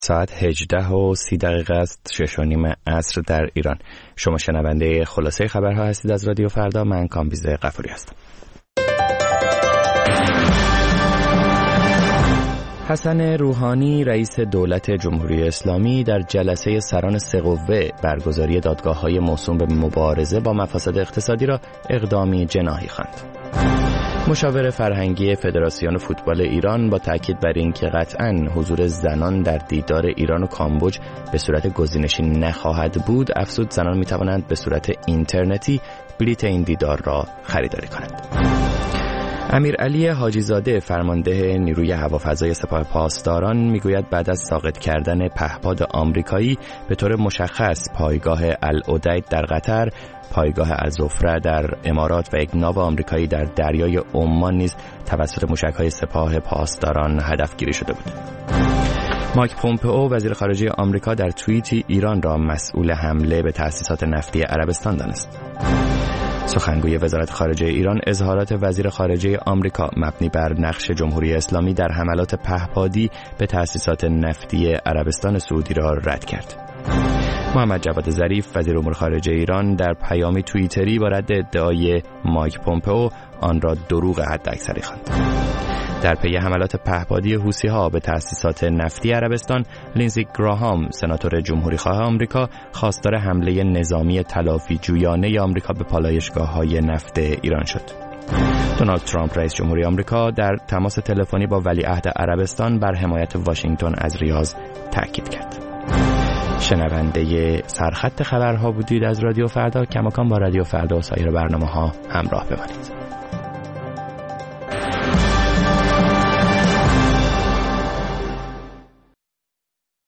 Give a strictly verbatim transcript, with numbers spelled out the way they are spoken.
ساعت هجده و سی دقیقه است، شش و نیم عصر در ایران. شما شنونده خلاصه خبرها هستید از رادیو فردا. من کامبیز غفوری هستم. حسن روحانی رئیس دولت جمهوری اسلامی در جلسه سران سه قوه برگزاری دادگاه‌های موسوم به مبارزه با مفاسد اقتصادی را اقدامی جناحی خواند. مشاور فرهنگی فدراسیون فوتبال ایران با تاکید بر اینکه قطعاً حضور زنان در دیدار ایران و کامبوج به صورت گزینشی نخواهد بود، افزود زنان می‌توانند به صورت اینترنتی بلیت این دیدار را خریداری کنند. امیرعلی حاجی‌زاده فرمانده نیروی هوافضای سپاه پاسداران میگوید بعد از ساقط کردن پهپاد آمریکایی به طور مشخص پایگاه العدید در قطر، پایگاه الزفره در امارات و یک ناو آمریکایی در دریای عمان نیز توسط موشک‌های سپاه پاسداران هدفگیری شده بود. مایک پومپئو وزیر خارجه آمریکا در توییتی ایران را مسئول حمله به تأسیسات نفتی عربستان دانست. سخنگوی وزارت خارجه ایران اظهارات وزیر خارجه آمریکا مبنی بر نقش جمهوری اسلامی در حملات پهپادی به تأسیسات نفتی عربستان سعودی را رد کرد. محمد جواد ظریف وزیر امور خارجه ایران در پیامی توییتری با رد ادعای مایک پومپئو آن را دروغ حداکثری خواند. در پی حملات پهپادی حوثی‌ها به تأسیسات نفتی عربستان، لینزی گراهام سناتور جمهوری‌خواه آمریکا خواستار حمله نظامی تلافی جویانه آمریکا به پالایشگاه‌های نفت ایران شد. دونالد ترامپ رئیس جمهوری آمریکا در تماس تلفنی با ولیعهد عربستان بر حمایت واشنگتن از ریاض تاکید کرد. شنونده سرخط خبرها بودید از رادیو فردا. کماکان با رادیو فردا و سایر برنامه‌ها همراه بمانید.